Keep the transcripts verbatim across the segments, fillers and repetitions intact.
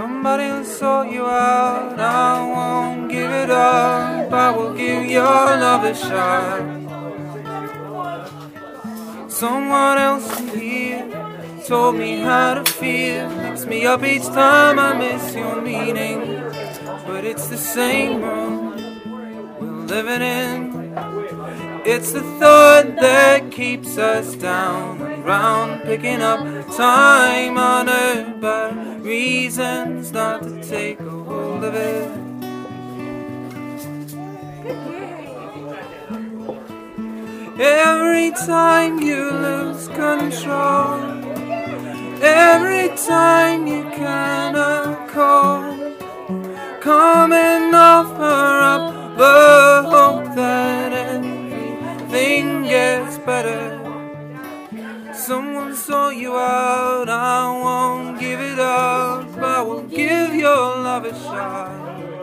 Somebody will sort you out. I won't give it up. I will give your love a shot. Someone else here told me how to feel. Picks me up each time I miss your meaning. But it's the same room we're living in. It's the thought that keeps us down and round, picking up time honored by reasons not to take a hold of it. Every time you lose control, every time you cannot cope, come and offer up the hope that everything gets better. Someone sort you out. I won't give it up. I will give your love a shot.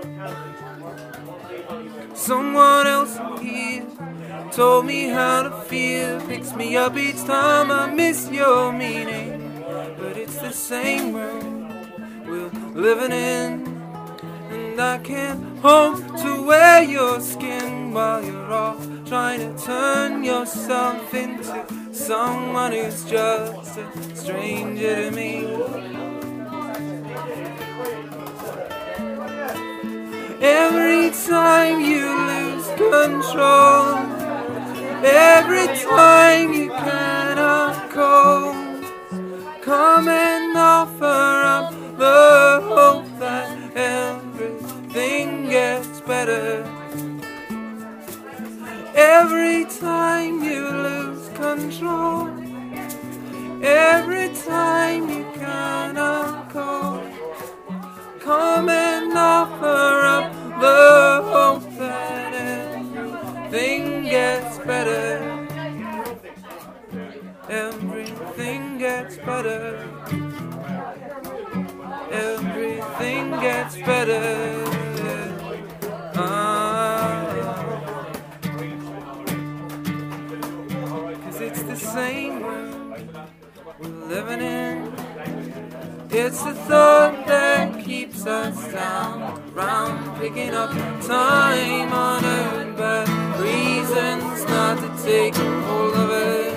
Someone else here told me how to feel. Picks me up each time I miss your meaning. But it's the same room we're living in. And I can't hope to wear your skin while you're off trying to turn yourself into someone who's just a stranger to me. Every time you lose control, every time you cannot cope, come and offer up the hope that everything gets better. Every time you lose control, every time you cannot cope, come and offer up the hope that everything gets better. Everything gets better. Everything gets better. Ah. Cause it's the same room we're living in. It's the thought that keeps us down, round, picking up time honored by reasons not to take hold of it.